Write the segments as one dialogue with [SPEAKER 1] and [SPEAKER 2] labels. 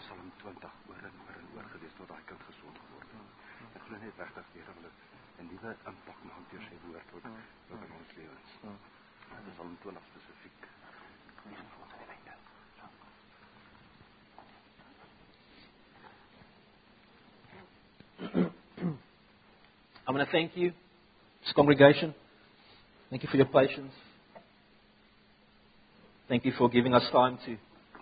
[SPEAKER 1] Psalm 20 oor en oor gewees tot daai kind gesond geword het. Ek glo net regtig die Here wil 'n nuwe impak maak deur sy woord wat in ons lewens. Psalm 20 spesifiek.
[SPEAKER 2] I want to thank you, this congregation. Thank you for your patience. Thank you for giving us time to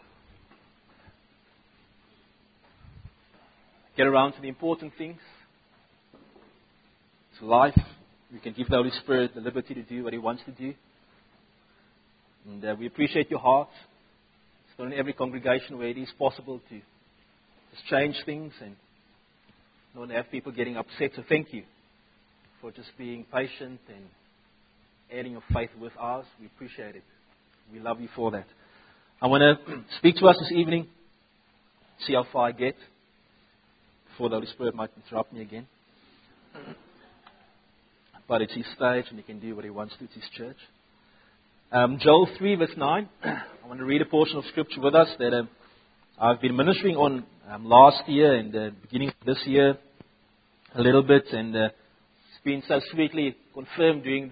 [SPEAKER 2] get around to the important things. It's life. We can give the Holy Spirit the liberty to do what He wants to do. And we appreciate your heart. It's not in every congregation where it is possible to just change things and not have people getting upset. So thank you for just being patient and adding your faith with ours. We appreciate it. We love you for that. I want to speak to us this evening, see how far I get, before the Holy Spirit might interrupt me again. But it's His stage and He can do what He wants to. It's His church. Joel 3 verse 9. I want to read a portion of Scripture with us that I've been ministering on last year and beginning of this year a little bit. And it's been so sweetly confirmed during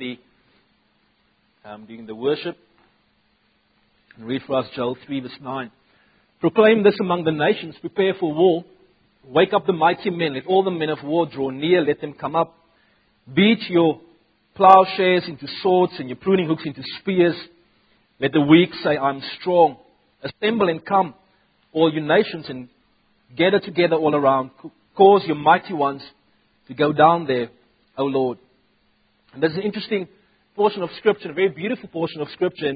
[SPEAKER 2] the worship. And read for us Joel 3 verse 9. Proclaim this among the nations, prepare for war. Wake up the mighty men, let all the men of war draw near, let them come up. Beat your plowshares into swords and your pruning hooks into spears. Let the weak say, I'm strong. Assemble and come, all you nations, and gather together all around. Cause your mighty ones to go down there, O Lord. And there's an interesting portion of Scripture, a very beautiful portion of Scripture.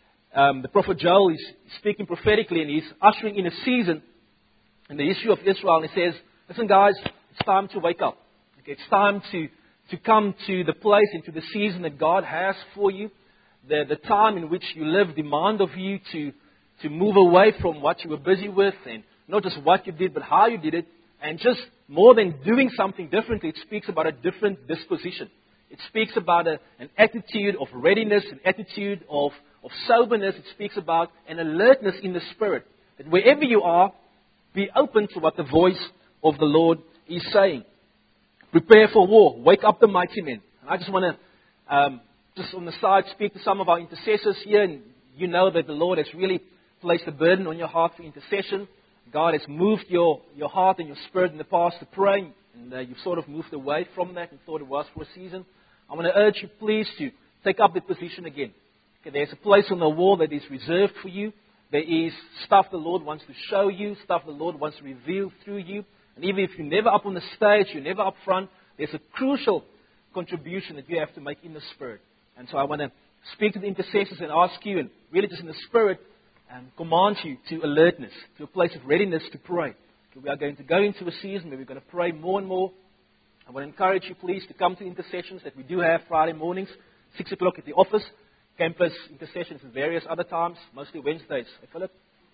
[SPEAKER 2] And the prophet Joel is speaking prophetically, and he's ushering in a season in the history of Israel. And he says, listen guys, it's time to wake up. Okay, it's time to come to the place, into the season that God has for you. The time in which you live demand of you to move away from what you were busy with, and not just what you did, but how you did it. And just more than doing something differently, it speaks about a different disposition. It speaks about an attitude of readiness, an attitude of soberness. It speaks about an alertness in the Spirit. That wherever you are, be open to what the voice of the Lord is saying. Prepare for war. Wake up the mighty men. And I just want to, just on the side, speak to some of our intercessors here. And you know that the Lord has really placed a burden on your heart for intercession. God has moved your heart and your spirit in the past to pray. And you've sort of moved away from that and thought it was for a season. I want to urge you, please, to take up the position again. Okay, there's a place on the wall that is reserved for you. There is stuff the Lord wants to show you, stuff the Lord wants to reveal through you. And even if you're never up on the stage, you're never up front, there's a crucial contribution that you have to make in the Spirit. And so I want to speak to the intercessors and ask you, and really just in the Spirit, command you to alertness, to a place of readiness to pray. Okay, we are going to go into a season where we're going to pray more and more. I want to encourage you, please, to come to intercessions that we do have Friday mornings, 6 o'clock at the office. Campus intercessions and various other times, mostly Wednesdays. Hey, Philip?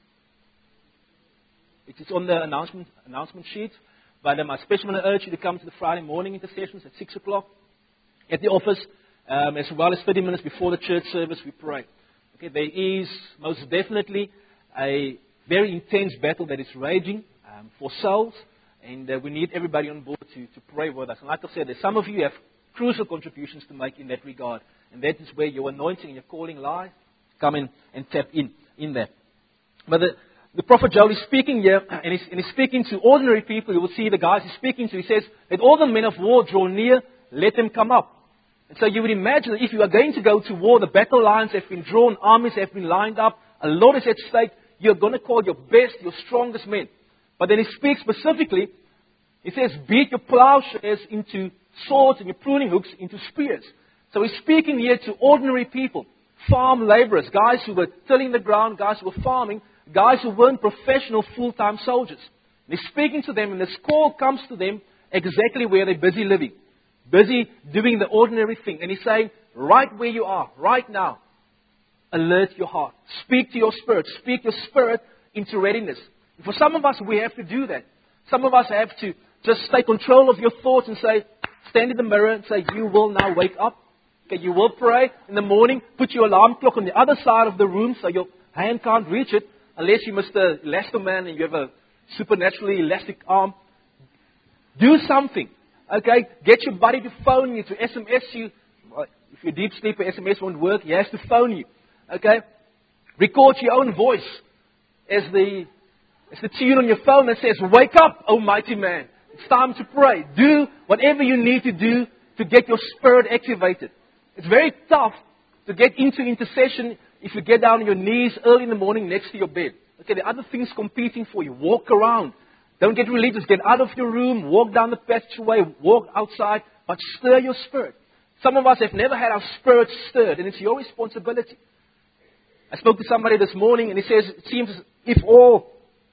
[SPEAKER 2] It's on the announcement sheet. But I especially want to urge you to come to the Friday morning intercessions at 6 o'clock at the office. As well as 30 minutes before the church service, we pray. Okay, there is most definitely a very intense battle that is raging for souls. And we need everybody on board to pray with us. And like I said, there's some of you have crucial contributions to make in that regard. And that is where your anointing and your calling lie. Come in and tap in that. But the prophet Joel is speaking here, and he's speaking to ordinary people. You will see the guys he's speaking to. He says, let all the men of war draw near, let them come up. And so you would imagine that if you are going to go to war, the battle lines have been drawn, armies have been lined up, a lot is at stake. You're going to call your best, your strongest men. But then he speaks specifically, he says, beat your plowshares into swords and your pruning hooks into spears. So he's speaking here to ordinary people, farm laborers, guys who were tilling the ground, guys who were farming, guys who weren't professional full-time soldiers. And he's speaking to them, and this call comes to them exactly where they're busy living, busy doing the ordinary thing. And he's saying, right where you are, right now, alert your heart. Speak to your spirit. Speak your spirit into readiness. And for some of us, we have to do that. Some of us have to just take control of your thoughts and say, stand in the mirror and say, you will now wake up. Okay, you will pray in the morning, put your alarm clock on the other side of the room so your hand can't reach it, unless you're Mr. Lesterman and you have supernaturally elastic arm. Do something. Okay? Get your buddy to phone you, to SMS you. If you're a deep sleeper, SMS won't work. He has to phone you. Okay? Record your own voice as the tune on your phone that says, "Wake up, oh mighty man. It's time to pray." Do whatever you need to do to get your spirit activated. It's very tough to get into intercession if you get down on your knees early in the morning next to your bed. Okay, there are other things competing for you. Walk around. Don't get religious. Get out of your room. Walk down the passageway. Walk outside. But stir your spirit. Some of us have never had our spirit stirred, and it's your responsibility. I spoke to somebody this morning, and he says, it seems as if all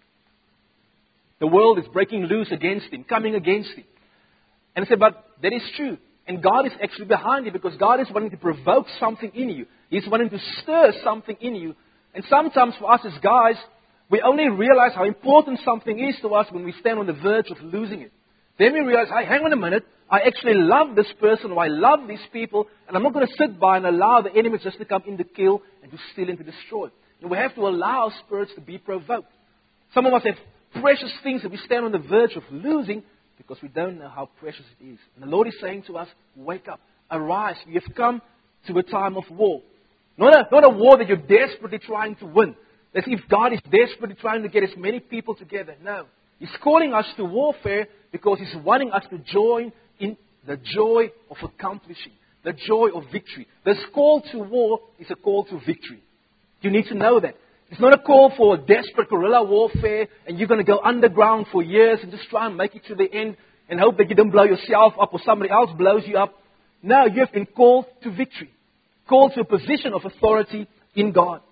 [SPEAKER 2] the world is breaking loose against him, coming against him. And I said, but that is true. And God is actually behind it, because God is wanting to provoke something in you. He's wanting to stir something in you. And sometimes for us as guys, we only realize how important something is to us when we stand on the verge of losing it. Then we realize, hey, hang on a minute, I actually love this person, or I love these people, and I'm not going to sit by and allow the enemy just to come in to kill and to steal and to destroy. And we have to allow our spirits to be provoked. Some of us have precious things that we stand on the verge of losing because we don't know how precious it is. And the Lord is saying to us, wake up, arise. You have come to a time of war. Not a war that you're desperately trying to win. As if God is desperately trying to get as many people together. No. He's calling us to warfare because He's wanting us to join in the joy of accomplishing, the joy of victory. This call to war is a call to victory. You need to know that. It's not a call for desperate guerrilla warfare and you're going to go underground for years and just try and make it to the end and hope that you don't blow yourself up or somebody else blows you up. No, you have been called to victory. Called to a position of authority in God.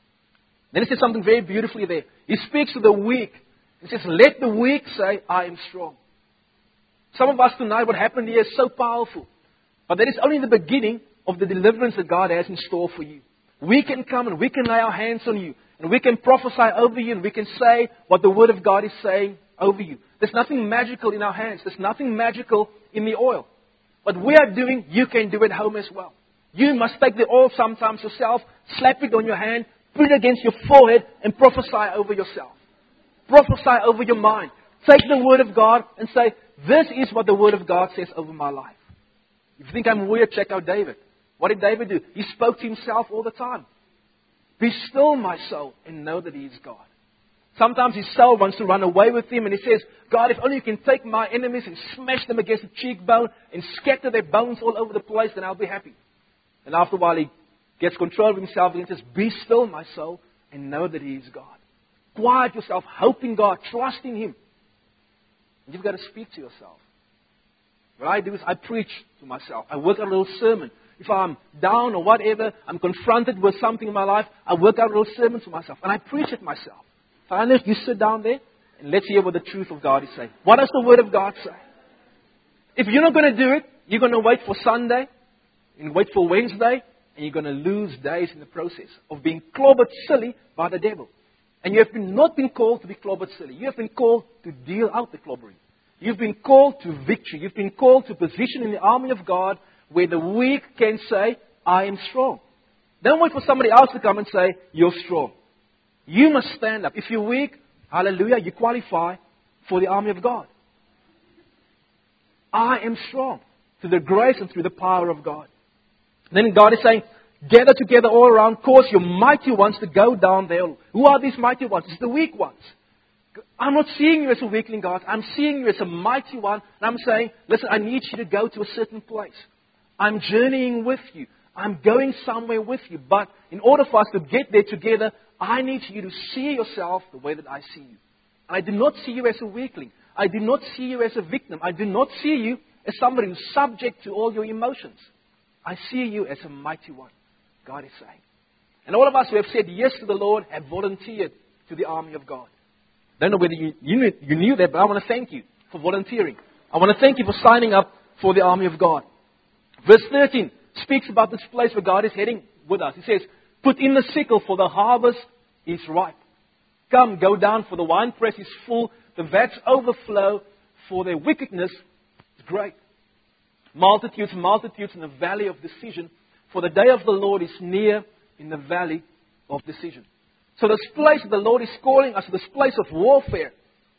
[SPEAKER 2] Then He says something very beautifully there. He speaks to the weak. He says, let the weak say, I am strong. Some of us tonight, what happened here is so powerful. But that is only the beginning of the deliverance that God has in store for you. We can come and we can lay our hands on you. And we can prophesy over you and we can say what the Word of God is saying over you. There's nothing magical in our hands. There's nothing magical in the oil. What we are doing, you can do at home as well. You must take the oil sometimes yourself, slap it on your hand, put it against your forehead and prophesy over yourself. Prophesy over your mind. Take the Word of God and say, this is what the Word of God says over my life. If you think I'm weird, check out David. What did David do? He spoke to himself all the time. Be still, my soul, and know that He is God. Sometimes his soul wants to run away with him, and he says, God, if only you can take my enemies and smash them against the cheekbone and scatter their bones all over the place, then I'll be happy. And after a while, he gets control of himself and he says, be still, my soul, and know that He is God. Quiet yourself, hope in God, trust in Him. And you've got to speak to yourself. What I do is I preach to myself. I work out a little sermon. If I'm down or whatever, I'm confronted with something in my life, I work out a little sermon to myself. And I preach it myself. Finally, you sit down there and let's hear what the truth of God is saying. What does the Word of God say? If you're not going to do it, you're going to wait for Sunday and wait for Wednesday, and you're going to lose days in the process of being clobbered silly by the devil. And you have not been called to be clobbered silly. You have been called to deal out the clobbering. You've been called to victory. You've been called to position in the army of God where the weak can say, I am strong. Don't wait for somebody else to come and say, you're strong. You must stand up. If you're weak, hallelujah, you qualify for the army of God. I am strong through the grace and through the power of God. Then God is saying, gather together all around, cause your mighty ones to go down there. Who are these mighty ones? It's the weak ones. I'm not seeing you as a weakling, God. I'm seeing you as a mighty one. And I'm saying, listen, I need you to go to a certain place. I'm journeying with you. I'm going somewhere with you. But in order for us to get there together, I need you to see yourself the way that I see you. I do not see you as a weakling. I do not see you as a victim. I do not see you as somebody who's subject to all your emotions. I see you as a mighty one, God is saying. And all of us who have said yes to the Lord have volunteered to the army of God. I don't know whether you knew that, but I want to thank you for volunteering. I want to thank you for signing up for the army of God. Verse 13 speaks about this place where God is heading with us. He says, put in the sickle, for the harvest is ripe. Come, go down, for the winepress is full. The vats overflow, for their wickedness is great. Multitudes, multitudes in the valley of decision. For the day of the Lord is near in the valley of decision. So this place the Lord is calling us, this place of warfare,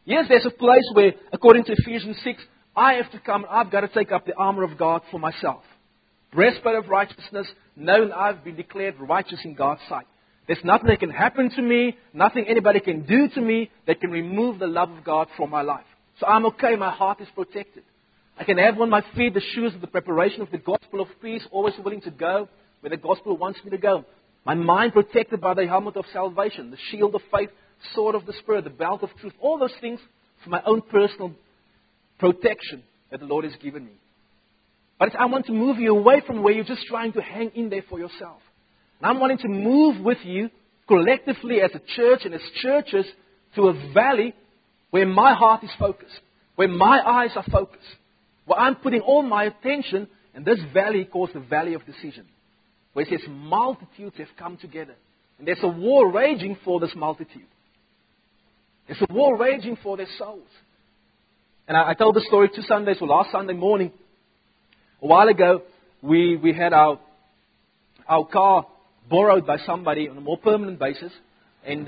[SPEAKER 2] Yes, there's a place where, according to Ephesians 6, I have to come and I've got to take up the armor of God for myself. Breastplate of righteousness, knowing I've been declared righteous in God's sight. There's nothing that can happen to me, nothing anybody can do to me that can remove the love of God from my life. So I'm okay, my heart is protected. I can have on my feet the shoes of the preparation of the gospel of peace, always willing to go where the gospel wants me to go. My mind protected by the helmet of salvation, the shield of faith, sword of the Spirit, the belt of truth, all those things for my own personal protection that the Lord has given me. But I want to move you away from where you're just trying to hang in there for yourself. And I'm wanting to move with you collectively as a church and as churches to a valley where my heart is focused, where my eyes are focused, where I'm putting all my attention, and this valley called the Valley of Decision, where it says multitudes have come together. And there's a war raging for this multitude. There's a war raging for their souls. And I told the story 2 Sundays, or last Sunday morning. A while ago, we had our car borrowed by somebody on a more permanent basis. And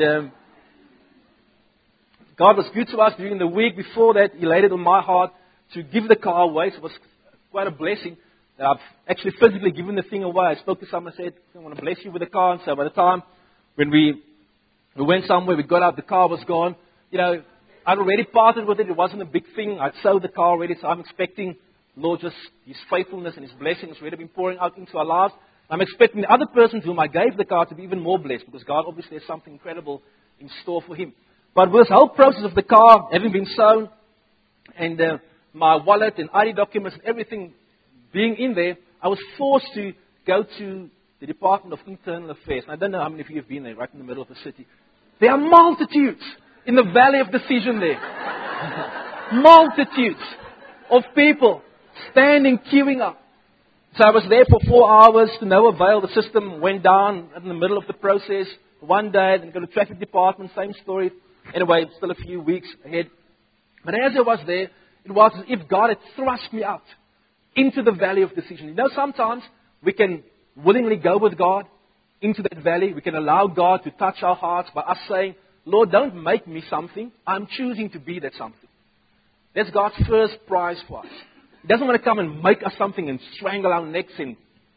[SPEAKER 2] God was good to us during the week. Before that, He laid it on my heart to give the car away. So it was quite a blessing that I've actually physically given the thing away. I spoke to someone and said, I want to bless you with the car. And so by the time when we went somewhere, we got out, the car was gone. You know, I'd already parted with it. It wasn't a big thing. I'd sold the car already. So I'm expecting, Lord, just His faithfulness and His blessing has already been pouring out into our lives. I'm expecting the other person to whom I gave the car to be even more blessed, because God obviously has something incredible in store for him. But with this whole process of the car having been sown, and my wallet and ID documents and everything being in there, I was forced to go to the Department of Internal Affairs. And I don't know how many of you have been there, right in the middle of the city. There are multitudes in the Valley of Decision there. Multitudes of people standing, queuing up. So I was there for 4 hours to no avail. The system went down in the middle of the process. One day, then go to the traffic department, same story. Anyway, still a few weeks ahead. But as I was there, it was as if God had thrust me out into the Valley of Decision. You know, sometimes we can willingly go with God into that valley. We can allow God to touch our hearts by us saying, Lord, don't make me something. I'm choosing to be that something. That's God's first prize for us. He doesn't want to come and make us something and strangle our necks and,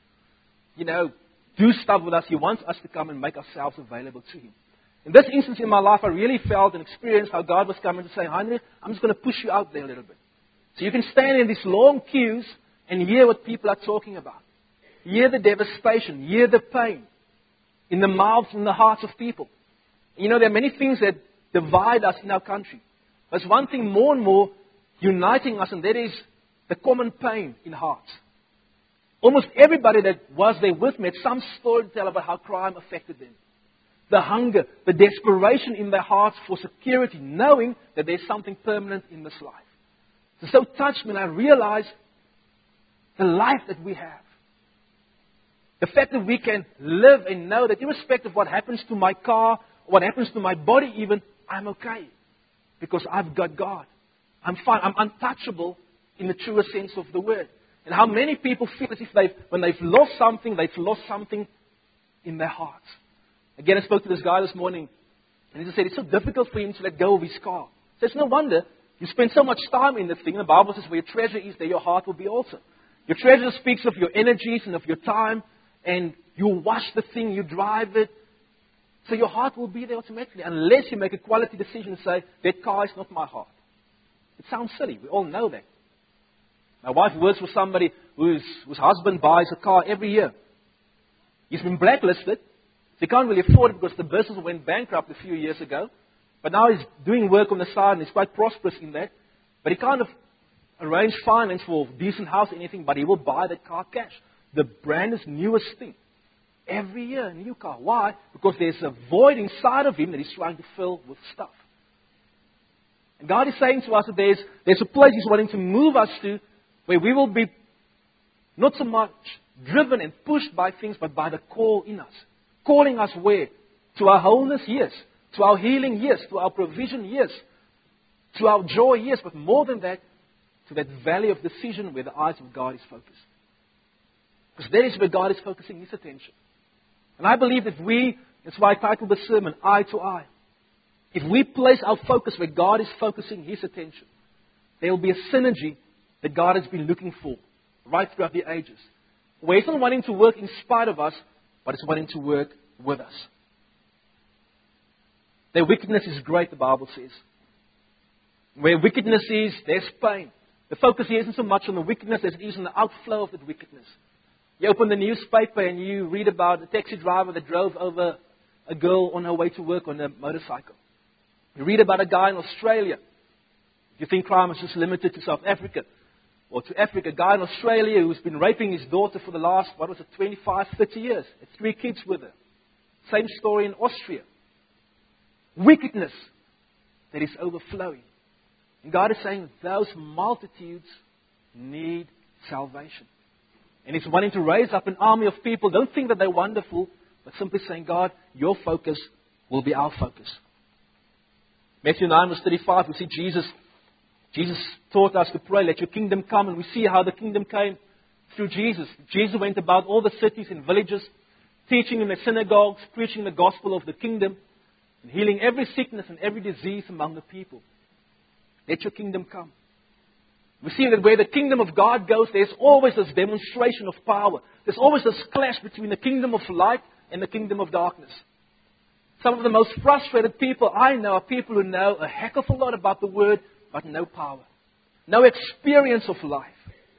[SPEAKER 2] do stuff with us. He wants us to come and make ourselves available to Him. In this instance in my life, I really felt and experienced how God was coming to say, Heinrich, I'm just going to push you out there a little bit. So you can stand in these long queues and hear what people are talking about. Hear the devastation, hear the pain in the mouths and the hearts of people. You know, there are many things that divide us in our country. There's one thing more and more uniting us, and that is the common pain in hearts. Almost everybody that was there with me had some story to tell about how crime affected them. The hunger, the desperation in their hearts for security, knowing that there's something permanent in this life. It so touched me, and I realized the life that we have. The fact that we can live and know that irrespective of what happens to my car, what happens to my body even, I'm okay. Because I've got God. I'm fine. I'm untouchable in the truest sense of the word. And how many people feel as if when they've lost something in their hearts. Again, I spoke to this guy this morning, and he said it's so difficult for him to let go of his car. So it's no wonder you spend so much time in the thing. The Bible says where your treasure is, there your heart will be also. Your treasure speaks of your energies and of your time, and you wash the thing, you drive it. So your heart will be there automatically, unless you make a quality decision and say, that car is not my heart. It sounds silly. We all know that. My wife works for somebody whose husband buys a car every year. He's been blacklisted. He can't really afford it because the business went bankrupt a few years ago. But now he's doing work on the side and he's quite prosperous in that. But he can't arrange finance for a decent house or anything, but he will buy that car cash. The brandest, newest thing. Every year, a new car. Why? Because there's a void inside of him that he's trying to fill with stuff. And God is saying to us that there's a place He's wanting to move us to where we will be not so much driven and pushed by things, but by the call in us. Calling us where? To our wholeness, yes. To our healing, yes. To our provision, yes. To our joy, yes. But more than that, to that valley of decision where the eyes of God is focused. Because that is where God is focusing His attention. And I believe that that's why I titled the sermon, Eye to Eye. if we place our focus where God is focusing His attention, there will be a synergy that God has been looking for right throughout the ages. Where He's not wanting to work in spite of us, but He's wanting to work with us. Their wickedness is great, the Bible says. Where wickedness is, there's pain. The focus here isn't so much on the wickedness as it is on the outflow of that wickedness. You open the newspaper and you read about a taxi driver that drove over a girl on her way to work on a motorcycle. You read about a guy in Australia. You think crime is just limited to South Africa or to Africa. A guy in Australia who's been raping his daughter for the last, 25, 30 years. Had 3 kids with her. Same story in Austria. Wickedness that is overflowing. And God is saying those multitudes need salvation. And He's wanting to raise up an army of people. Don't think that they're wonderful, but simply saying, God, your focus will be our focus. Matthew 9 verse 35, we see Jesus taught us to pray, let your kingdom come. And we see how the kingdom came through Jesus. Jesus went about all the cities and villages, teaching in the synagogues, preaching the gospel of the kingdom, and healing every sickness and every disease among the people. Let your kingdom come. We see that where the kingdom of God goes, there's always this demonstration of power. There's always this clash between the kingdom of light and the kingdom of darkness. Some of the most frustrated people I know are people who know a heck of a lot about the Word, but no power. No experience of life.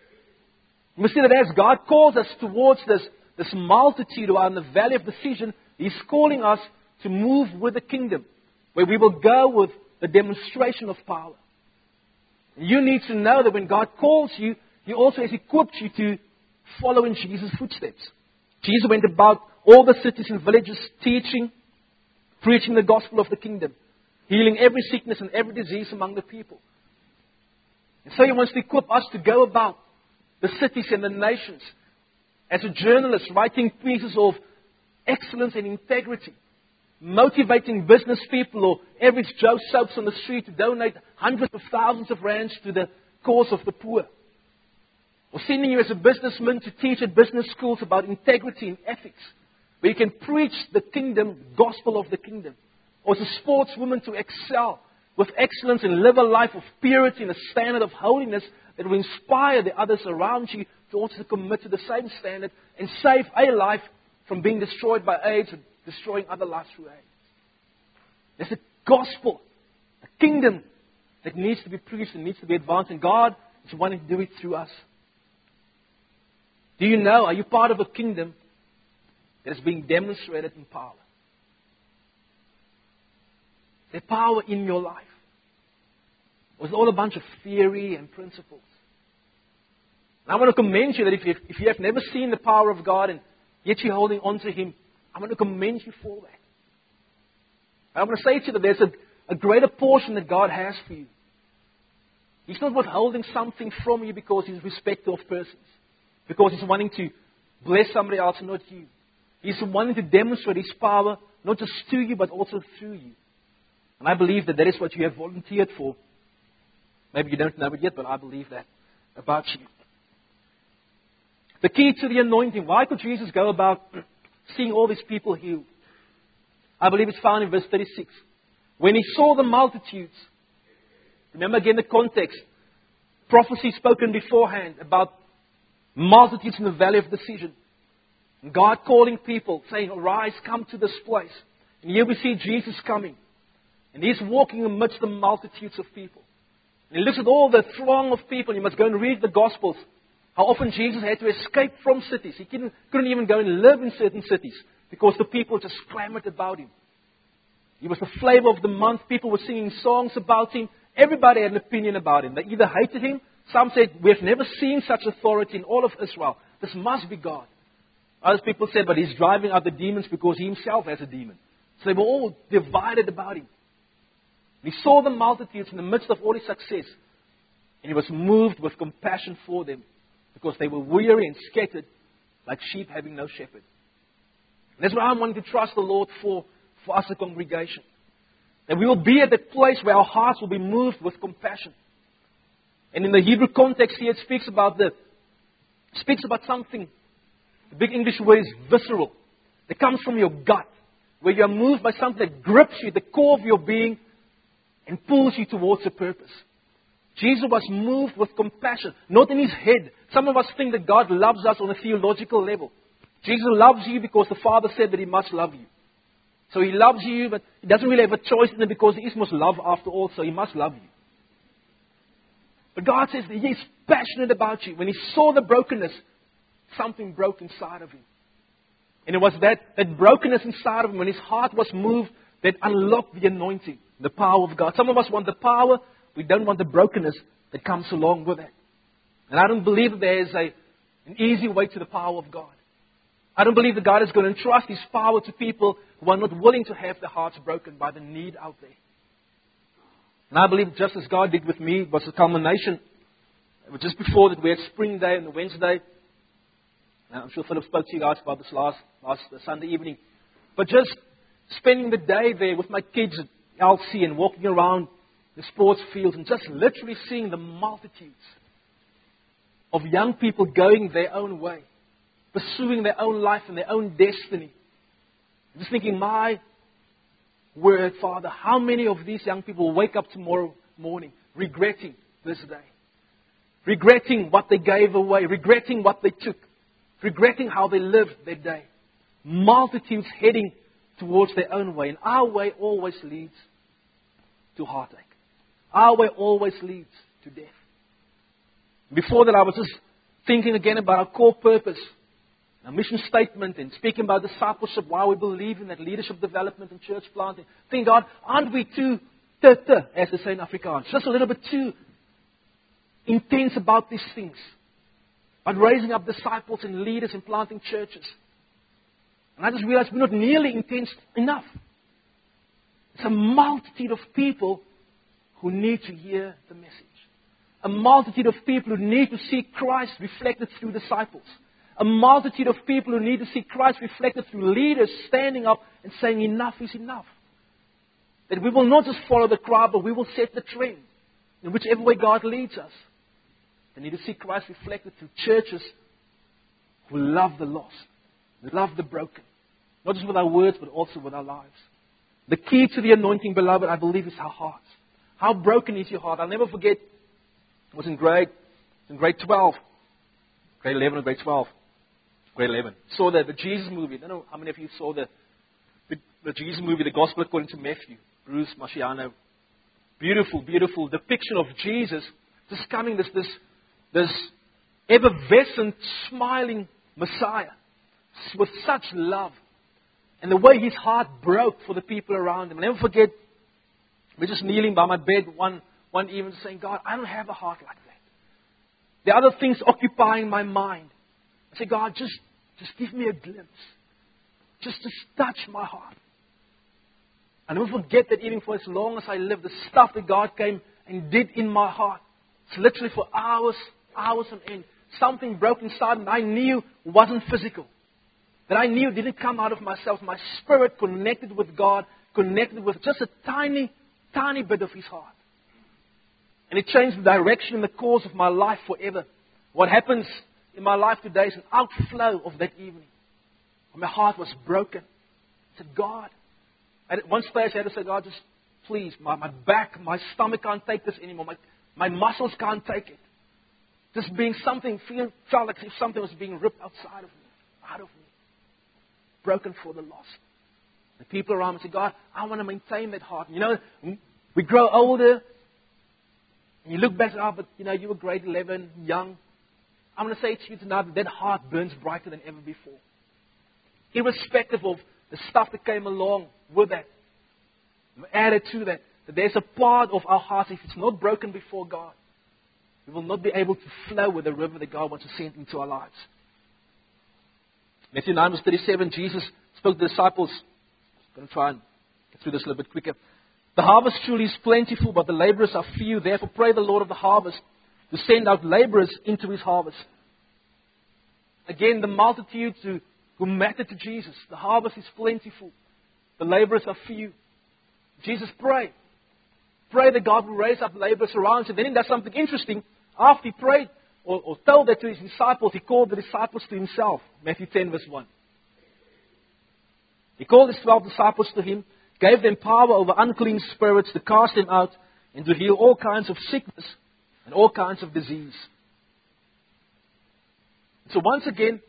[SPEAKER 2] We see that as God calls us towards this multitude who are in the valley of decision, He's calling us to move with the kingdom, where we will go with the demonstration of power. You need to know that when God calls you, He also has equipped you to follow in Jesus' footsteps. Jesus went about all the cities and villages teaching, preaching the gospel of the kingdom, healing every sickness and every disease among the people. And so He wants to equip us to go about the cities and the nations as a journalist, writing pieces of excellence and integrity, motivating business people or average Joe Soaps on the street to donate hundreds of thousands of rands to the cause of the poor. Or sending you as a businessman to teach at business schools about integrity and ethics, where you can preach the kingdom, gospel of the kingdom. Or as a sportswoman to excel with excellence and live a life of purity and a standard of holiness that will inspire the others around you to also commit to the same standard and save a life from being destroyed by AIDS and destroying other lives through AIDS. There's a gospel, a kingdom that needs to be preached and needs to be advanced, and God is wanting to do it through us. Do you know, are you part of a kingdom that is being demonstrated in power? Is there power in your life? Or is it all a bunch of theory and principles? And I want to commend you that if you have never seen the power of God and yet you're holding on to Him, I want to commend you for that. I want to say to you that there's a greater portion that God has for you. He's not withholding something from you because He's respecter of persons. Because He's wanting to bless somebody else and not you. He's wanting to demonstrate His power, not just to you, but also through you. And I believe that is what you have volunteered for. Maybe you don't know it yet, but I believe that about you. The key to the anointing. Why could Jesus go about seeing all these people healed? I believe it's found in verse 36. When He saw the multitudes, remember again the context, prophecy spoken beforehand about multitudes in the valley of decision. And God calling people, saying, arise, come to this place. And here we see Jesus coming. And He's walking amidst the multitudes of people. And He looks at all the throng of people. You must go and read the Gospels. How often Jesus had to escape from cities. He couldn't even go and live in certain cities because the people just clamored about Him. He was the flavor of the month. People were singing songs about Him. Everybody had an opinion about Him. They either hated Him. Some said, we have never seen such authority in all of Israel. This must be God. Other people said, but He's driving out the demons because He Himself has a demon. So they were all divided about Him. He saw the multitudes in the midst of all His success. And He was moved with compassion for them because they were weary and scattered like sheep having no shepherd. And that's what I'm wanting to trust the Lord for us, the congregation. That we will be at that place where our hearts will be moved with compassion. And in the Hebrew context here, it speaks about something. The big English word is visceral. It comes from your gut. Where you are moved by something that grips you, the core of your being, and pulls you towards a purpose. Jesus was moved with compassion, not in his head. Some of us think that God loves us on a theological level. Jesus loves you because the Father said that he must love you. So he loves you, but he doesn't really have a choice in it because he is must love after all, so he must love you. But God says that he is passionate about you. When he saw the brokenness, something broke inside of him. And it was that brokenness inside of him, when his heart was moved, that unlocked the anointing, the power of God. Some of us want the power, we don't want the brokenness that comes along with it. And I don't believe that there is an easy way to the power of God. I don't believe that God is going to entrust his power to people who are not willing to have their hearts broken by the need out there. And I believe just as God did with me, it was a culmination. It was just before that we had Spring Day and the Wednesday. And I'm sure Philip spoke to you guys about this last Sunday evening. But just spending the day there with my kids at LC and walking around the sports fields and just literally seeing the multitudes of young people going their own way, pursuing their own life and their own destiny. Just thinking, my word, Father, how many of these young people will wake up tomorrow morning regretting this day? Regretting what they gave away, regretting what they took, regretting how they lived their day. Multitudes heading towards their own way. And our way always leads to heartache. Our way always leads to death. Before that, I was just thinking again about our core purpose, our mission statement, and speaking about discipleship, why we believe in that leadership development and church planting. Thinking, God, aren't we too, as they say in Afrikaans, just a little bit too intense about these things? About raising up disciples and leaders and planting churches. And I just realized we're not nearly intense enough. It's a multitude of people who need to hear the message. A multitude of people who need to see Christ reflected through disciples. A multitude of people who need to see Christ reflected through leaders standing up and saying enough is enough. That we will not just follow the crowd, but we will set the trend in whichever way God leads us. They need to see Christ reflected through churches who love the lost, love the broken. Not just with our words, but also with our lives. The key to the anointing, beloved, I believe, is our hearts. How broken is your heart? I'll never forget, I was in grade 12. Grade 11 or grade 12. Grade 11. Saw the Jesus movie. I don't know how many of you saw the Jesus movie, The Gospel According to Matthew. Bruce Marciano. Beautiful, beautiful depiction of Jesus just coming, this effervescent, smiling Messiah with such love. And the way his heart broke for the people around him. I'll never forget, we're just kneeling by my bed one evening saying, God, I don't have a heart like that. There are other things occupying my mind. I say, God, just give me a glimpse. Just touch my heart. I never forget that even for as long as I live, the stuff that God came and did in my heart. It's literally for hours on end. Something broke inside and I knew it wasn't physical. That I knew didn't come out of myself. My spirit connected with God, connected with just a tiny, tiny bit of his heart. And it changed the direction and the course of my life forever. What happens in my life today is an outflow of that evening. My heart was broken. I said, God, at one stage I had to say, God, just please, my back, my stomach can't take this anymore. My muscles can't take it. Just being something, felt like if something was being ripped outside of me, out of me. Broken for the lost. The people around me say, God, I want to maintain that heart. You know, we grow older, and you look back and say, but you were grade 11, young. I'm going to say to you tonight that heart burns brighter than ever before. Irrespective of the stuff that came along with that. Added to that there's a part of our hearts, if it's not broken before God, we will not be able to flow with the river that God wants to send into our lives. Matthew 9 verse 37, Jesus spoke to the disciples. I'm going to try and get through this a little bit quicker. The harvest truly is plentiful, but the laborers are few. Therefore pray the Lord of the harvest to send out laborers into his harvest. Again, the multitudes who mattered to Jesus. The harvest is plentiful. The laborers are few. Jesus prayed. Pray that God will raise up laborers around him. Then he does something interesting. After he prayed or told that to his disciples, he called the disciples to himself. Matthew 10 verse 1. He called his 12 disciples to him, gave them power over unclean spirits to cast them out and to heal all kinds of sickness and all kinds of disease. So once again,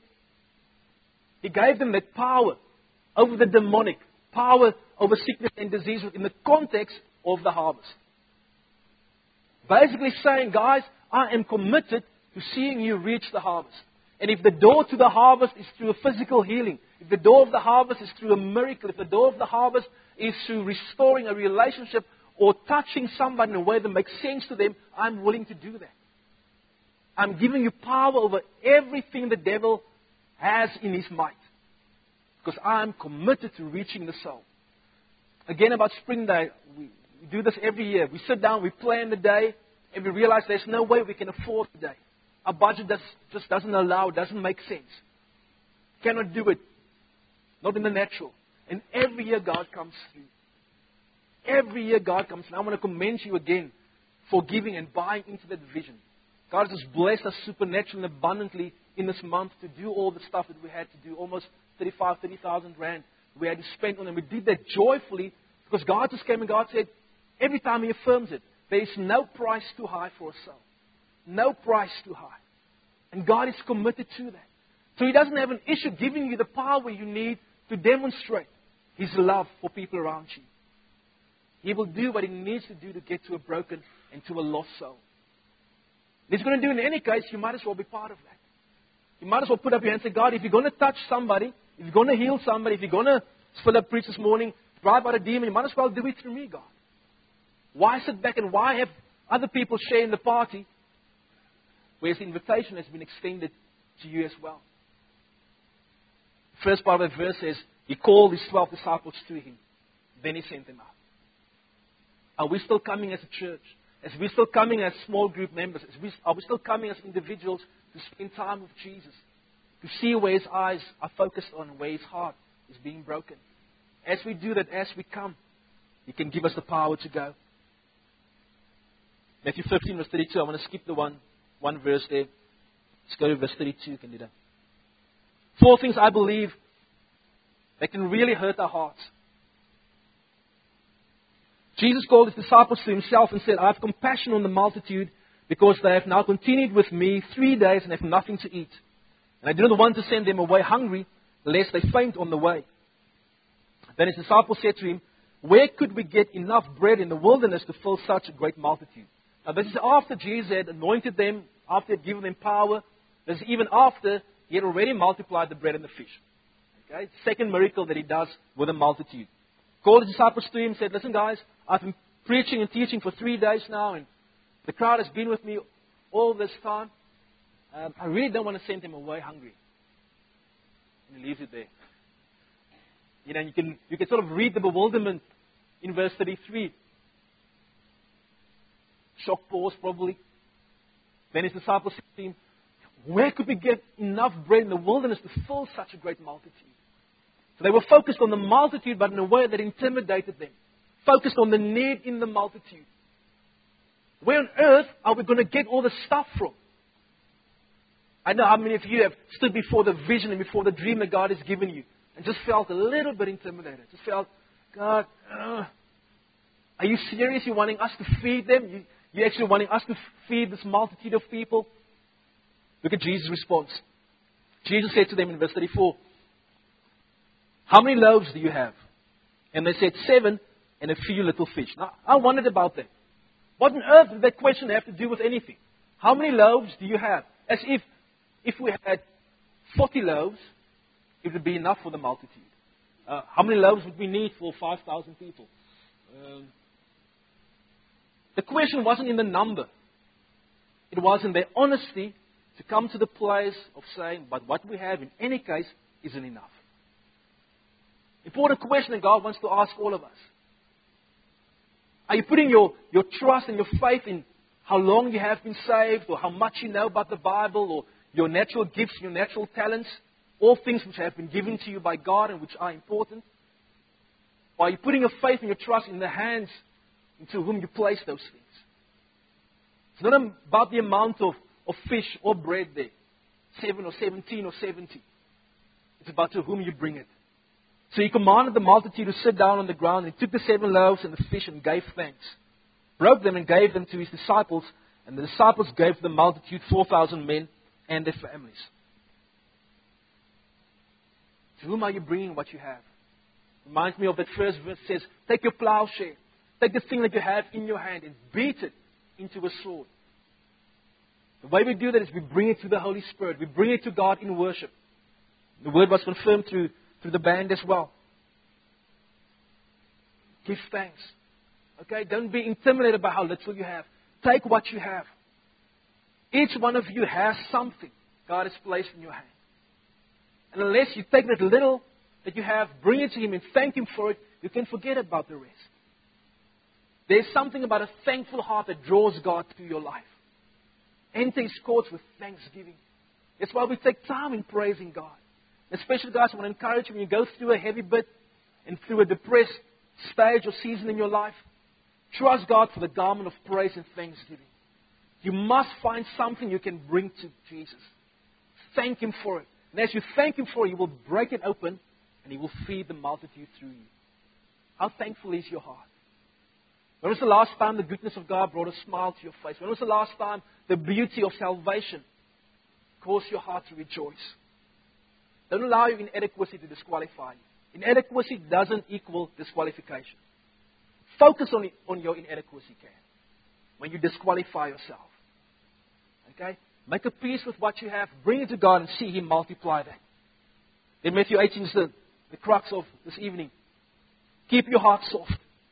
[SPEAKER 2] He gave them that power over the demonic, power over sickness and disease in the context of the harvest. Basically saying, guys, I am committed to seeing you reach the harvest. And if the door to the harvest is through a physical healing, if the door of the harvest is through a miracle, if the door of the harvest is through restoring a relationship or touching somebody in a way that makes sense to them, I'm willing to do that. I'm giving you power over everything the devil has in his might. Because I'm committed to reaching the soul. Again, about Spring Day, we do this every year. We sit down, we plan the day, and we realize there's no way we can afford the day. Our budget just doesn't allow, doesn't make sense. Cannot do it. Not in the natural. And every year God comes through. Every year God comes through. I want to commend you again for giving and buying into that vision. God has blessed us supernaturally and abundantly in this month to do all the stuff that we had to do. Almost 30,000 rand we had to spend on it. We did that joyfully because God just came and God said, every time He affirms it, there is no price too high for a soul. No price too high. And God is committed to that. So He doesn't have an issue giving you the power you need to demonstrate His love for people around you. He will do what He needs to do to get to a broken and to a lost soul. He's going to do it in any case, you might as well be part of that. You might as well put up your hand and say, God, if you're going to touch somebody, if you're going to heal somebody, if you're going to, as Philip preached this morning, drive out a demon, you might as well do it through me, God. Why sit back and why have other people share in the party, whereas the invitation has been extended to you as well? First part of the verse says, He called His 12 disciples to Him. Then He sent them out. Are we still coming as a church? As we still coming as small group members? Are we still coming as individuals to spend time with Jesus? To see where His eyes are focused on, where His heart is being broken. As we do that, as we come, He can give us the power to go. Matthew 15 verse 32. I want to skip the one verse there. Let's go to verse 32, Candida. 4 things I believe that can really hurt our hearts. Jesus called His disciples to Himself and said, I have compassion on the multitude because they have now continued with me 3 days and have nothing to eat. And I do not want to send them away hungry, lest they faint on the way. Then His disciples said to Him, where could we get enough bread in the wilderness to fill such a great multitude? Now this is after Jesus had anointed them, after He had given them power. This is even after He had already multiplied the bread and the fish. Okay? Second miracle that He does with a multitude. Called His disciples to Him and said, listen guys, I've been preaching and teaching for 3 days now, and the crowd has been with me all this time. I really don't want to send them away hungry. And He leaves it there. You know, you can sort of read the bewilderment in verse 33. Shock pause probably. Then His disciples said to Him, where could we get enough bread in the wilderness to fill such a great multitude? So they were focused on the multitude, but in a way that intimidated them. Focused on the need in the multitude. Where on earth are we going to get all the stuff from? I know how many of you have stood before the vision and before the dream that God has given you and just felt a little bit intimidated. Just felt, God, are you serious? You're wanting us to feed them? You're actually wanting us to feed this multitude of people? Look at Jesus' response. Jesus said to them in verse 34, how many loaves do you have? And they said 7 and a few little fish. Now, I wondered about that. What on earth did that question have to do with anything? How many loaves do you have? As if we had 40 loaves, it would be enough for the multitude. How many loaves would we need for 5,000 people? The question wasn't in the number. It was in their honesty to come to the place of saying, but what we have in any case isn't enough. Important question that God wants to ask all of us. Are you putting your trust and your faith in how long you have been saved, or how much you know about the Bible, or your natural gifts, your natural talents, all things which have been given to you by God and which are important? Or are you putting your faith and your trust in the hands into whom you place those things? It's not about the amount of fish or bread there, 7 or 17 or 70. It's about to whom you bring it. So he commanded the multitude to sit down on the ground, and he took the 7 loaves and the fish and gave thanks, broke them and gave them to his disciples, and the disciples gave the multitude 4,000 men and their families. To whom are you bringing what you have? Reminds me of that first verse. Says, take your plowshare, take the thing that you have in your hand and beat it into a sword. The way we do that is we bring it to the Holy Spirit. We bring it to God in worship. The word was confirmed through the band as well. Give thanks. Okay? Don't be intimidated by how little you have. Take what you have. Each one of you has something God has placed in your hand. And unless you take that little that you have, bring it to Him and thank Him for it, you can forget about the rest. There's something about a thankful heart that draws God to your life. Enter His courts with thanksgiving. That's why we take time in praising God. Especially, guys, I want to encourage you when you go through a heavy bit and through a depressed stage or season in your life, trust God for the garment of praise and thanksgiving. You must find something you can bring to Jesus. Thank Him for it. And as you thank Him for it, He will break it open and He will feed the multitude through you. How thankful is your heart? When was the last time the goodness of God brought a smile to your face? When was the last time the beauty of salvation caused your heart to rejoice? Don't allow your inadequacy to disqualify you. Inadequacy doesn't equal disqualification. Focus on your inadequacy, Ken, when you disqualify yourself. Okay? Make a peace with what you have. Bring it to God and see Him multiply that. Then Matthew 18 is the crux of this evening. Keep your heart soft.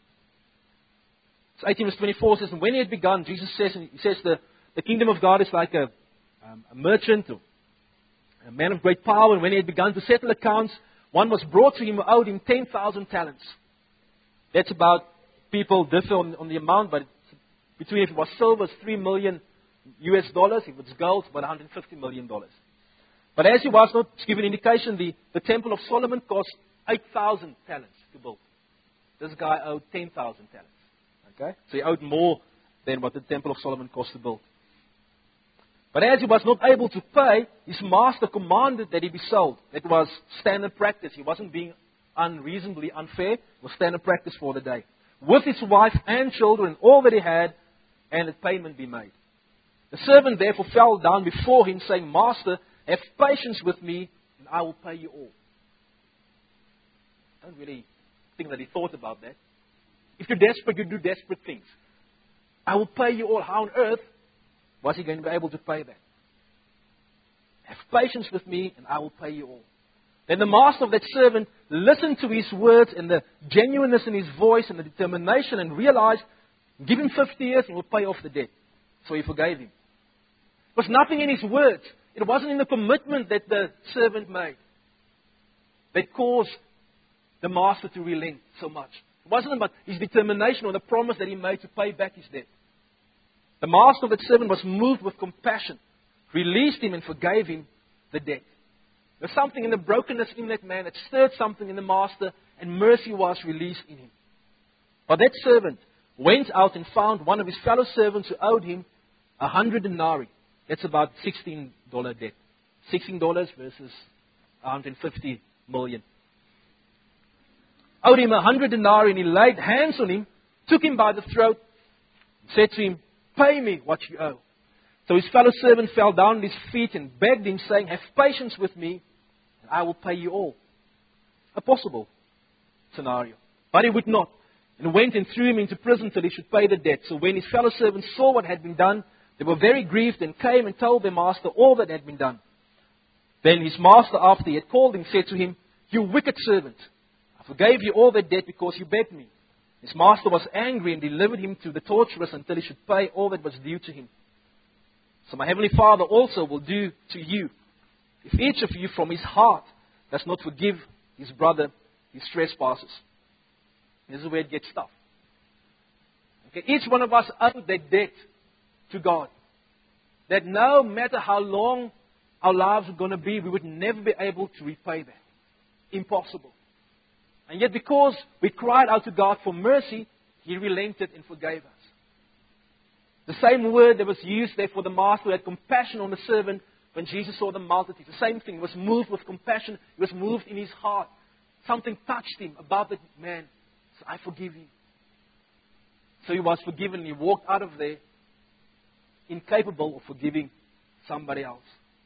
[SPEAKER 2] So 18 verse 24 says, and when He had begun, Jesus says, and He says the kingdom of God is like a merchant or a man of great power. And when he had begun to settle accounts, one was brought to him who owed him 10,000 talents. That's about, people differ on the amount, but between, if it was silver, it's $3 million US. If it's gold, it's about $150 million. But as he was not, to give an indication, the Temple of Solomon cost 8,000 talents to build. This guy owed 10,000 talents. Okay? So he owed more than what the Temple of Solomon cost to build. But as he was not able to pay, his master commanded that he be sold. That was standard practice. He wasn't being unreasonably unfair. It was standard practice for the day. With his wife and children, all that he had, and that payment be made. The servant therefore fell down before him, saying, Master, have patience with me, and I will pay you all. I don't really think that he thought about that. If you're desperate, you do desperate things. I will pay you all. How on earth was he going to be able to pay that? Have patience with me, and I will pay you all. Then the master of that servant listened to his words and the genuineness in his voice and the determination, and realized, give him 50 years and we'll pay off the debt. So he forgave him. There was nothing in his words. It wasn't in the commitment that the servant made that caused the master to relent so much. It wasn't about his determination or the promise that he made to pay back his debt. The master of that servant was moved with compassion, released him and forgave him the debt. There's something in the brokenness in that man that stirred something in the master, and mercy was released in him. But that servant went out and found one of his fellow servants who owed him 100 denarii. That's about $16 debt. $16 versus 150 million. Owed him 100 denarii, and he laid hands on him, took him by the throat, and said to him, pay me what you owe. So his fellow servant fell down at his feet and begged him, saying, have patience with me, and I will pay you all. A possible scenario. But he would not, and went and threw him into prison till he should pay the debt. So when his fellow servants saw what had been done, they were very grieved and came and told their master all that had been done. Then his master, after he had called him, said to him, you wicked servant, I forgave you all that debt because you begged me. His master was angry and delivered him to the torturers until he should pay all that was due to him. So my heavenly Father also will do to you, if each of you from his heart does not forgive his brother his trespasses. This is where it gets tough. Okay, each one of us owe that debt to God. That no matter how long our lives are going to be, we would never be able to repay that. Impossible. And yet because we cried out to God for mercy, He relented and forgave us. The same word that was used there for the master who had compassion on the servant when Jesus saw the multitude. The same thing. He was moved with compassion. He was moved in his heart. something touched him about the man. So I forgive you. So he was forgiven. He walked out of there incapable of forgiving somebody else.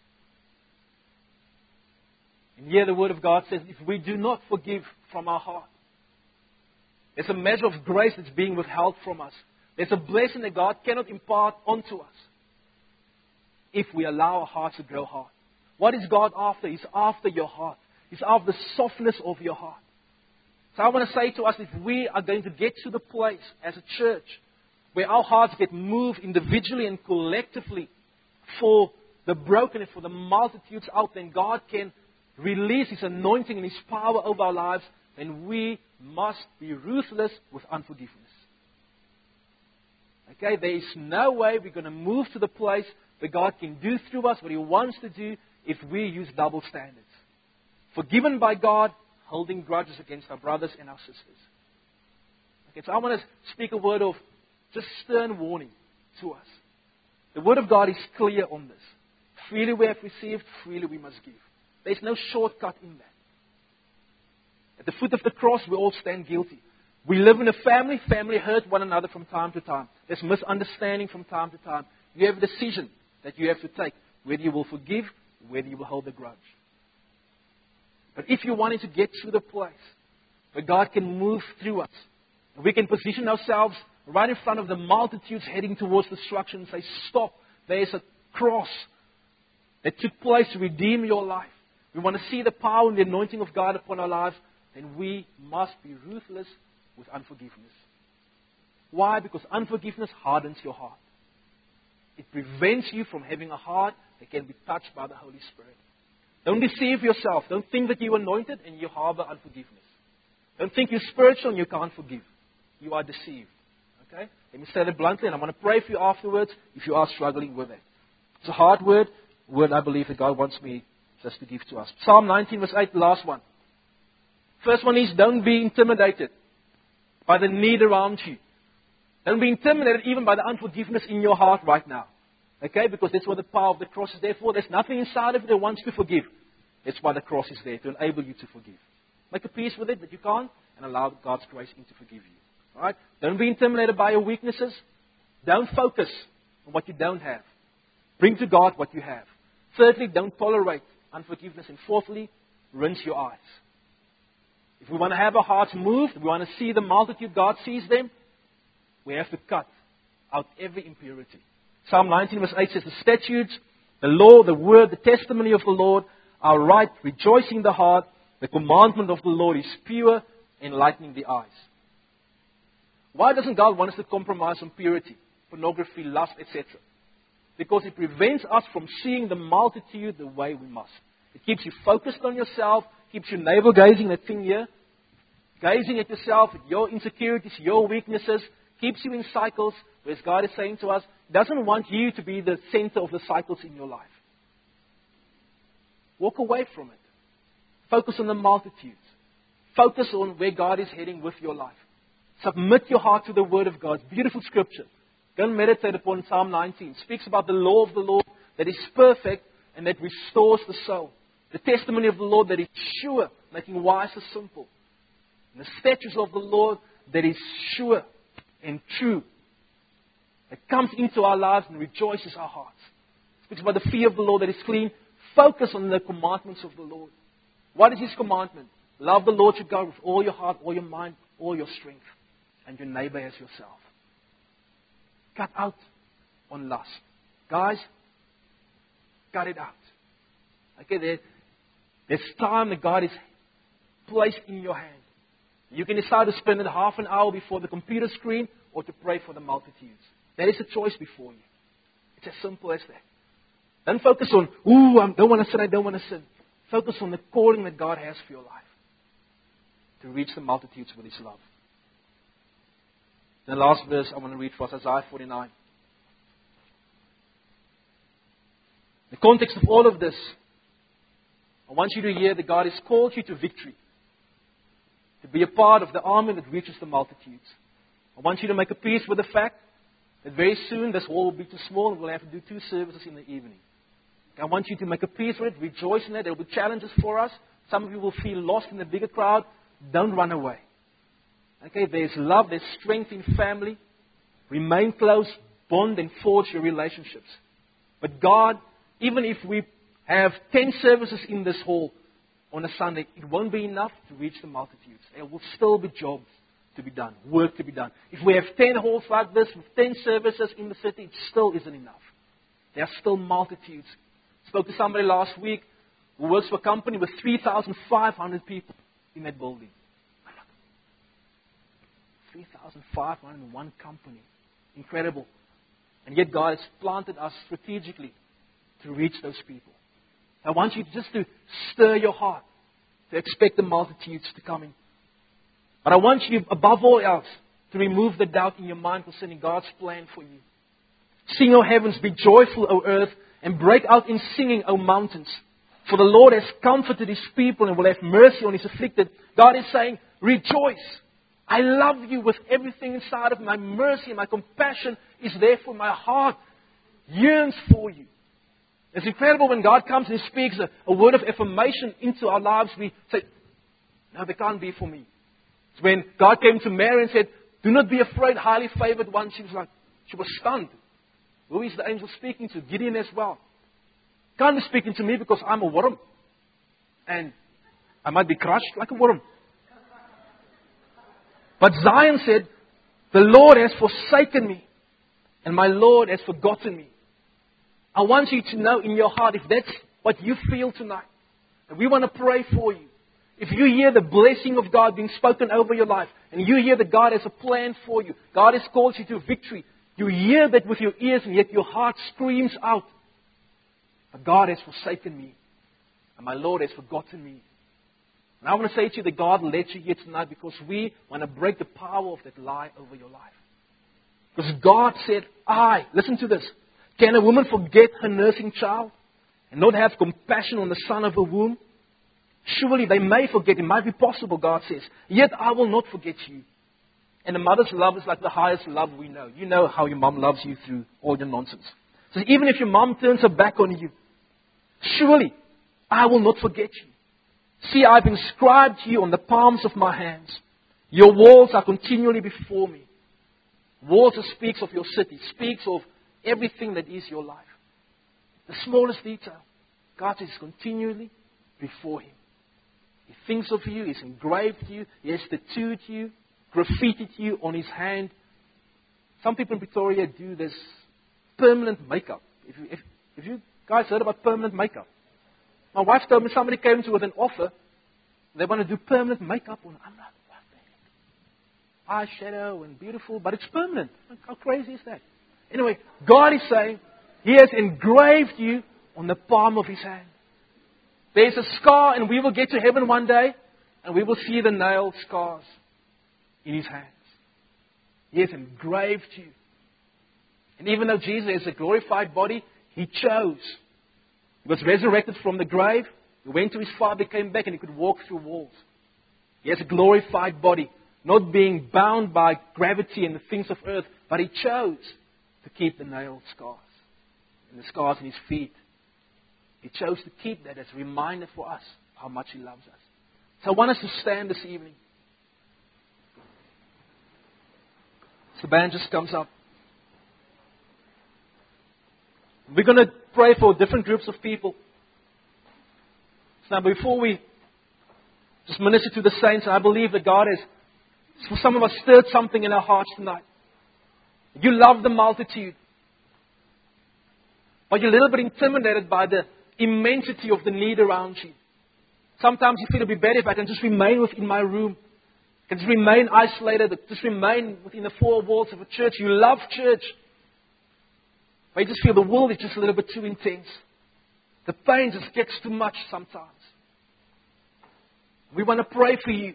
[SPEAKER 2] And here the Word of God says, if we do not forgive from our heart, there's a measure of grace that's being withheld from us. There's a blessing that God cannot impart onto us if we allow our hearts to grow hard. What is God after? He's after your heart. He's after the softness of your heart. So I want to say to us, if we are going to get to the place as a church where our hearts get moved individually and collectively for the broken and for the multitudes out there, and God can release His anointing and His power over our lives, then we must be ruthless with unforgiveness. Okay, there is no way we're going to move to the place where God can do through us what He wants to do if we use double standards. Forgiven by God, holding grudges against our brothers and our sisters. Okay, so I want to speak a word of just stern warning to us. The Word of God is clear on this. Freely we have received, freely we must give. There's no shortcut in that. At the foot of the cross, we all stand guilty. We live in a family. Family hurt one another from time to time. There's misunderstanding from time to time. You have a decision that you have to take, whether you will forgive, whether you will hold a grudge. But if you wanted to get to the place where God can move through us, and we can position ourselves right in front of the multitudes heading towards destruction and say, stop, there is a cross that took place to redeem your life. We want to see the power and the anointing of God upon our lives, then we must be ruthless with unforgiveness. Why? Because unforgiveness hardens your heart. It prevents you from having a heart that can be touched by the Holy Spirit. Don't deceive yourself. Don't think that you're anointed and you harbor unforgiveness. Don't think you're spiritual and you can't forgive. You are deceived. Okay? Let me say that bluntly, and I'm going to pray for you afterwards if you are struggling with it. It's a hard word I believe that God wants me just to give to us. Psalm 19 verse 8, the last one. First one is, don't be intimidated by the need around you. Don't be intimidated even by the unforgiveness in your heart right now. Okay? Because that's what the power of the cross is there for. There's nothing inside of it that wants to forgive. That's why the cross is there, to enable you to forgive. Make a peace with it that you can't, and allow God's grace in to forgive you. Alright? Don't be intimidated by your weaknesses. Don't focus on what you don't have. Bring to God what you have. Thirdly, don't tolerate unforgiveness. And fourthly, rinse your eyes. If we want to have our hearts moved, we want to see the multitude, God sees them, we have to cut out every impurity. Psalm 19 verse 8 says, the statutes, the law, the word, the testimony of the Lord are right, rejoicing in the heart. The commandment of the Lord is pure, enlightening the eyes. Why doesn't God want us to compromise on purity, pornography, lust, etc.? Because it prevents us from seeing the multitude the way we must. It keeps you focused on yourself, keeps you navel-gazing, that thing here, gazing at yourself, at your insecurities, your weaknesses, keeps you in cycles, whereas God is saying to us, He doesn't want you to be the center of the cycles in your life. Walk away from it. Focus on the multitudes. Focus on where God is heading with your life. Submit your heart to the Word of God. Beautiful scripture. Go and meditate upon Psalm 19. It speaks about the law of the Lord that is perfect and that restores the soul. The testimony of the Lord that is sure, making wise the simple. And the statutes of the Lord that is sure and true, that comes into our lives and rejoices our hearts. It speaks about the fear of the Lord that is clean. Focus on the commandments of the Lord. What is His commandment? Love the Lord your God with all your heart, all your mind, all your strength, and your neighbor as yourself. Cut out on lust. Guys, cut it out. Okay, there's time that God is placed in your hand. You can decide to spend half an hour before the computer screen or to pray for the multitudes. That is a choice before you. It's as simple as that. Don't focus on, I don't want to sin. Focus on the calling that God has for your life. To reach the multitudes with His love. The last verse I want to read for us, Isaiah 49. The context of all of this, I want you to hear that God has called you to victory. To be a part of the army that reaches the multitudes. I want you to make a peace with the fact that very soon this hall will be too small and we'll have to do 2 services in the evening. I want you to make a peace with it, rejoice in it. There will be challenges for us. Some of you will feel lost in the bigger crowd. Don't run away. Okay, there's love, there's strength in family. Remain close, bond and forge your relationships. But God, even if we have 10 services in this hall on a Sunday, it won't be enough to reach the multitudes. There will still be jobs to be done, work to be done. If we have 10 halls like this with 10 services in the city, it still isn't enough. There are still multitudes. I spoke to somebody last week who works for a company with 3,500 people in that building. 3,500 in one company. Incredible. And yet God has planted us strategically to reach those people. I want you just to stir your heart to expect the multitudes to come in. But I want you, above all else, to remove the doubt in your mind concerning God's plan for you. Sing, O heavens, be joyful, O earth, and break out in singing, O mountains. For the Lord has comforted His people and will have mercy on His afflicted. God is saying, rejoice. I love you with everything inside of my mercy and my compassion is there for my heart. Yearns for you. It's incredible when God comes and He speaks a word of affirmation into our lives. We say, no, they can't be for me. It's when God came to Mary and said, do not be afraid, highly favored one. She was stunned. Who is the angel speaking to? Gideon as well. Can't be speaking to me because I'm a worm. And I might be crushed like a worm. But Zion said, the Lord has forsaken me, and my Lord has forgotten me. I want you to know in your heart, if that's what you feel tonight, and we want to pray for you. If you hear the blessing of God being spoken over your life, and you hear that God has a plan for you, God has called you to victory, you hear that with your ears, and yet your heart screams out, but God has forsaken me, and my Lord has forgotten me. And I want to say to you that God led you here tonight because we want to break the power of that lie over your life. Because God said, listen to this, can a woman forget her nursing child and not have compassion on the son of her womb? Surely they may forget. It might be possible, God says. Yet I will not forget you. And a mother's love is like the highest love we know. You know how your mom loves you through all your nonsense. So even if your mom turns her back on you, surely I will not forget you. See, I've inscribed you on the palms of my hands. Your walls are continually before me. Walls speaks of your city, speaks of everything that is your life. The smallest detail, God is continually before Him. He thinks of you, He's engraved you, He has tattooed you, graffitied you on His hand. Some people in Pretoria do this permanent makeup. If you guys heard about permanent makeup. My wife told me somebody came to her with an offer. They want to do permanent makeup on. I'm like, what the heck? Eyeshadow and beautiful, but it's permanent. How crazy is that? Anyway, God is saying He has engraved you on the palm of His hand. There's a scar, and we will get to heaven one day, and we will see the nail scars in His hands. He has engraved you. And even though Jesus has a glorified body, He chose. He was resurrected from the grave. He went to His Father, came back, and He could walk through walls. He has a glorified body, not being bound by gravity and the things of earth, but He chose to keep the nail scars and the scars in His feet. He chose to keep that as a reminder for us how much He loves us. So I want us to stand this evening. So the band just comes up. We're going to pray for different groups of people. So now before we just minister to the saints, I believe that God has, for some of us, stirred something in our hearts tonight. You love the multitude. But you're a little bit intimidated by the immensity of the need around you. Sometimes you feel it would be better if I can just remain within my room. I can just remain isolated. Just remain within the four walls of a church. You love church. But you just feel the world is just a little bit too intense. The pain just gets too much sometimes. We want to pray for you.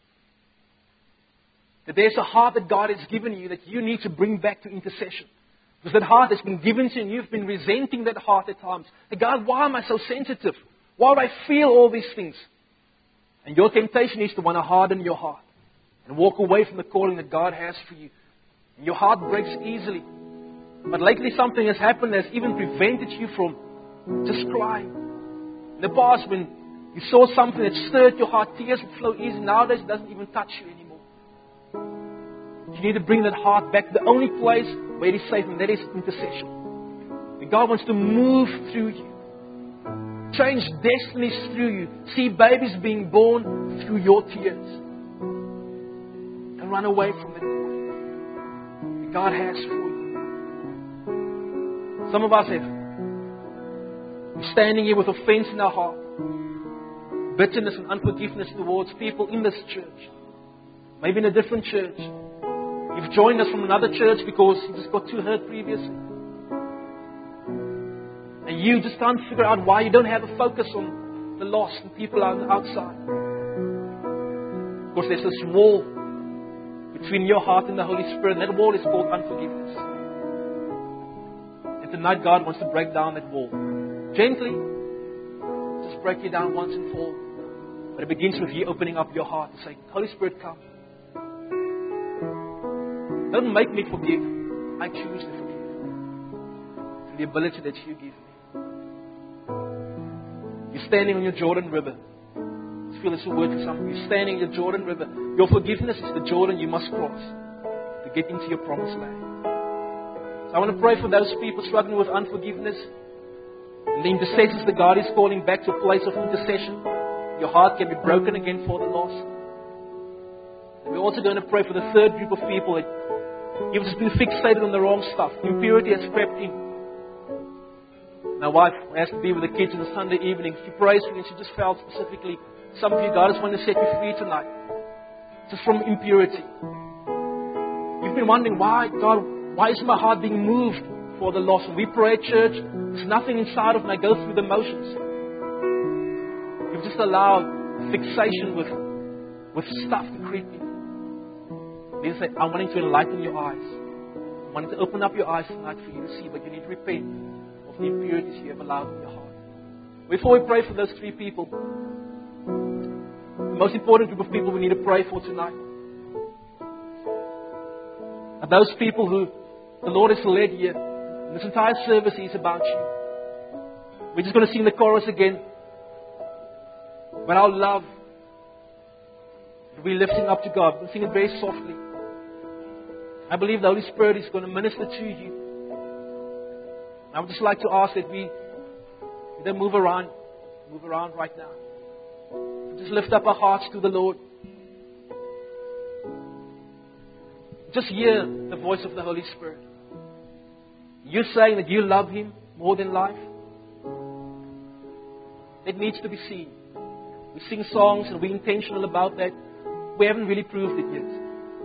[SPEAKER 2] That there's a heart that God has given you that you need to bring back to intercession. Because that heart has been given to you and you've been resenting that heart at times. That God, why am I so sensitive? Why do I feel all these things? And your temptation is to want to harden your heart and walk away from the calling that God has for you. And your heart breaks easily. But lately something has happened that's even prevented you from just crying. In the past when You saw something that stirred your heart. Tears would flow easy. Nowadays, it doesn't even touch you anymore. You need to bring that heart back to the only place where it is safe, and that is intercession. And God wants to move through you. Change destinies through you. See babies being born through your tears. And run away from it that God has for you. Some of us we're standing here with offense in our heart. Bitterness and unforgiveness towards people in this church. Maybe in a different church. You've joined us from another church because you just got too hurt previously. And you just can't figure out why you don't have a focus on the lost and people on the outside. Because there's this wall between your heart and the Holy Spirit, and that wall is called unforgiveness. And tonight God wants to break down that wall. Gently, just break it down once and for all. But it begins with you opening up your heart and saying, Holy Spirit, come. Don't make me forgive. I choose to forgive. Through the ability that you give me. You're standing on your Jordan River. I feel it's a word for some of you. You're standing on your Jordan River. Your forgiveness is the Jordan you must cross to get into your promised land. So I want to pray for those people struggling with unforgiveness. And the intercessors that God is calling back to a place of intercession. Your heart can be broken again for the lost. And we're also going to pray for the third group of people that you've just been fixated on the wrong stuff. Impurity has crept in. My wife has to be with the kids on a Sunday evening. She prays for me and she just felt specifically, some of you, God just want to set you free tonight. Just from impurity. You've been wondering, why, God, why is my heart being moved for the lost? And we pray at church, there's nothing inside of me. I go through the motions. You've just allowed fixation with stuff to creep in. They say, I'm wanting to enlighten your eyes. I'm wanting to open up your eyes tonight for you to see, but you need to repent of the impurities you have allowed in your heart. Before we pray for those three people, the most important group of people we need to pray for tonight are those people who the Lord has led here. And this entire service is about you. We're just going to sing the chorus again. But our love, we're lifting up to God. We'll sing it very softly. I believe the Holy Spirit is going to minister to you. I would just like to ask that we don't move around right now. Just lift up our hearts to the Lord. Just hear the voice of the Holy Spirit. You're saying that you love Him more than life. It needs to be seen. We sing songs and we're intentional about that. We haven't really proved it yet.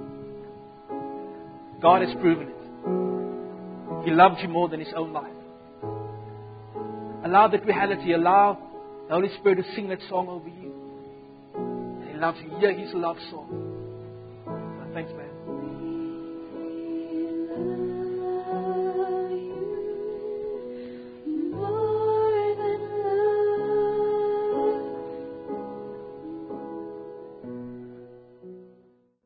[SPEAKER 2] God has proven it. He loved you more than His own life. Allow that reality. Allow the Holy Spirit to sing that song over you. He loves you. Hear His love song. Thanks, man.